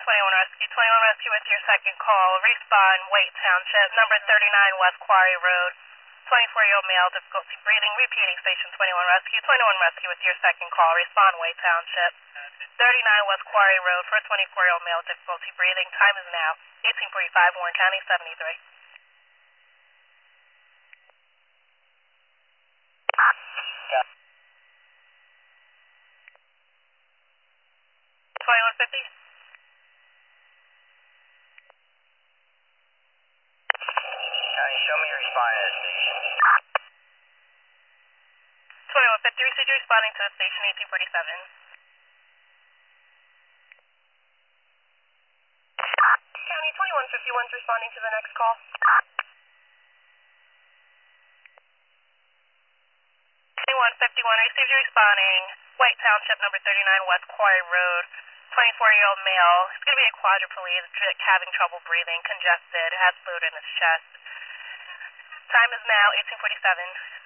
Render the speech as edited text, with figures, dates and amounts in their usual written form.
21 Rescue. 21 Rescue with your second call. Respawn, Wait Township, number 39 West Quarry Road. 24-year-old male, difficulty breathing. Repeating, Station 21 Rescue. 21 Rescue with your second call. Respawn, Wait Township. 39 West Quarry Road for a 24-year-old male, difficulty breathing. Time is now 18:45, Warren County, 73. 2150. County, show me your responding to the station. 2150, received you responding to the station, 1847. County, 2151's responding to the next call. 2151, received you responding. White Township, number 39 West Quarry Road. 24-year-old male. He's going to be a quadriplegic, having trouble breathing, congested, has fluid in his chest. Time is now 18:47.